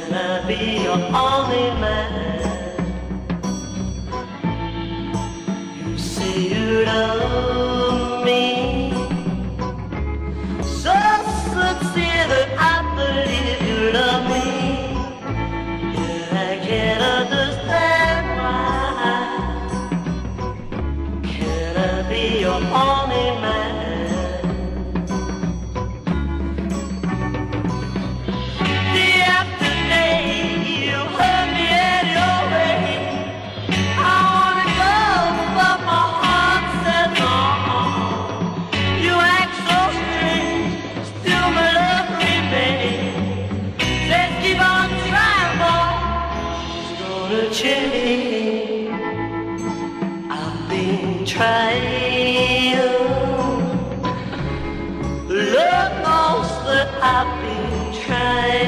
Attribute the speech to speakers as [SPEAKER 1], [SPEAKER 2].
[SPEAKER 1] Can I be your only man? You say you love me so sincere that I believe you love me. Yet I can't understand why. Can I be your only man? Change. I've been trying. Lord knows that I've been trying.